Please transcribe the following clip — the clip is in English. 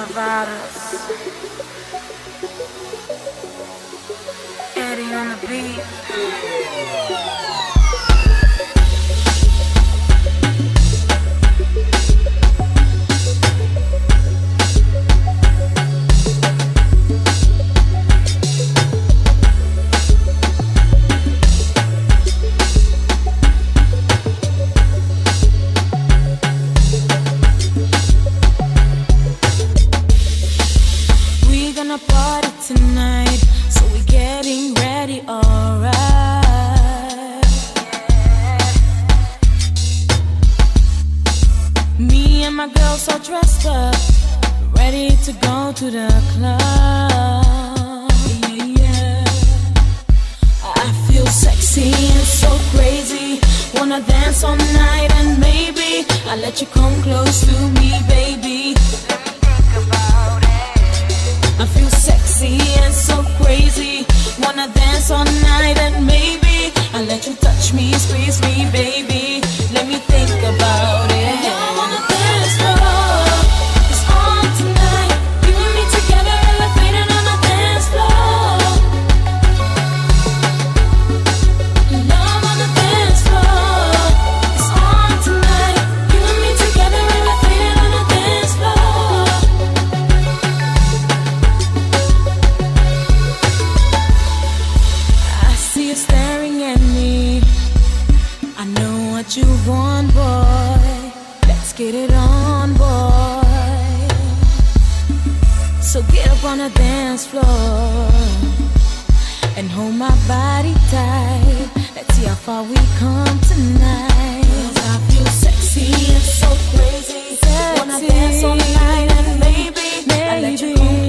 coronavirus. Eddie on the beat. Party tonight, so we're getting ready, alright. Me and my girls all dressed up, ready to go to the club. Yeah. I feel sexy and so crazy, wanna dance all night, and maybe I'll let you come close to me, baby. I feel sexy and so crazy, wanna dance all night, and maybe I'll let you touch me, squeeze me, baby. Let me think about it. I wanna dance floor, it's on tonight. You and me together, elevated on the dance floor. Love on the dance floor, it's on tonight. You and me together, elevated on the dance floor. Staring at me, I know what you want, boy. Let's get it on, boy. So get up on the dance floor and hold my body tight. Let's see how far we come tonight. 'Cause I feel sexy and so crazy, wanna dance all night, and maybe I'll let you go